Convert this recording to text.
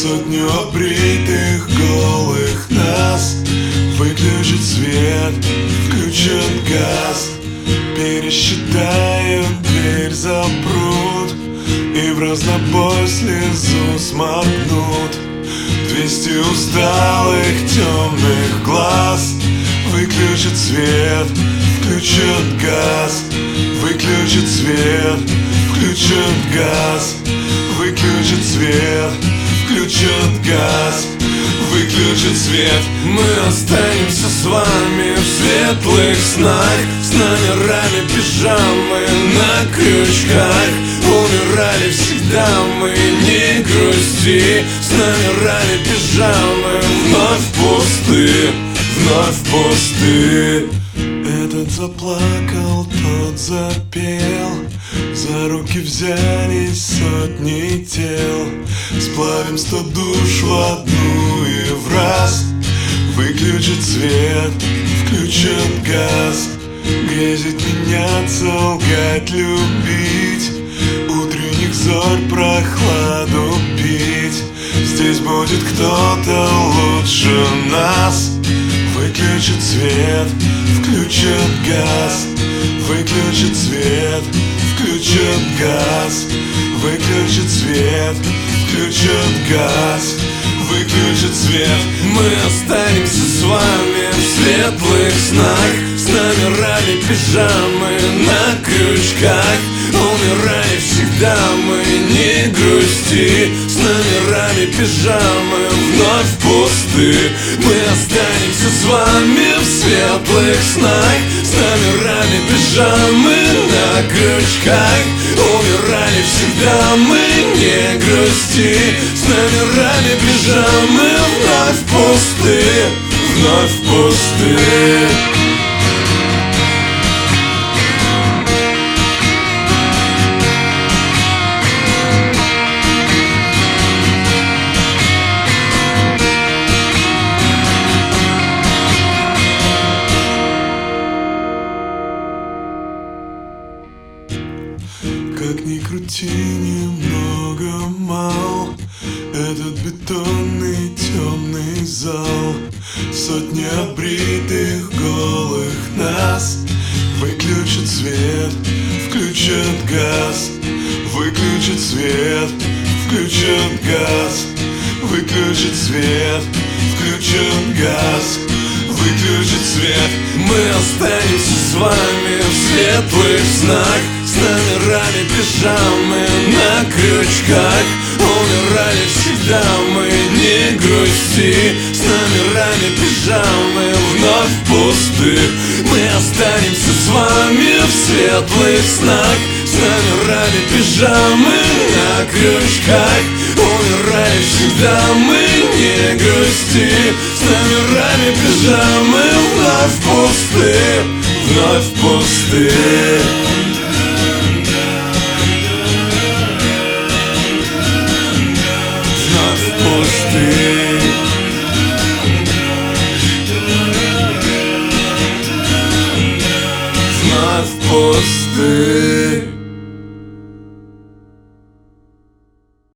сотню обритых голых нас. Выключит свет, включен газ, пересчитают, дверь запрут и в разнобой слезу сморгнут. 200 усталых темных глаз. Выключит свет, включен газ. Выключит свет, включен газ. Выключит свет, включен газ. Выключит свет. Мы останемся с вами в светлых снах, с номерами пижамы на крючках. Умирали всегда мы, не грусти. С номерами пижамы вновь пусты, вновь пусты. Этот заплакал, тот запел. За руки взялись сотни тел. Сплавим 100 душ в одну и в раз. Выключит свет, включен газ. Грезить, меняться, лгать, любить. Утренних зорь прохладу пить. Здесь будет кто-то лучше нас. Выключит свет, включен газ. Выключит свет, включен газ. Выключит свет, включен газ. Выключит свет. Мы останемся с вами в светлых снах, с номерами пижамы на крючках. Умирали всегда мы, не грусти. С номерами пижамы вновь пусты. Мы останемся с вами в светлых снах, с номерами пижамы на крючках. Умирали всегда мы, не грусти. С номерами пижамы вновь пусты, вновь пусты. Как ни крути, немного мал этот бетонный темный зал. Сотни обритых голых нас. Выключит свет, включен газ. Выключит свет, включен газ. Выключит свет, включен газ. Выключит свет. Мы останемся с вами в светлых снах, с номерами пижамы на крючках. Умирали всегда мы, не грусти. С номерами пижамы вновь пусты. Мы останемся с вами в светлых снах, с номерами пижамы на крючках. Умирали всегда мы, не грусти. С номерами пижамы вновь пусты, вновь пусты. Вновь пусты.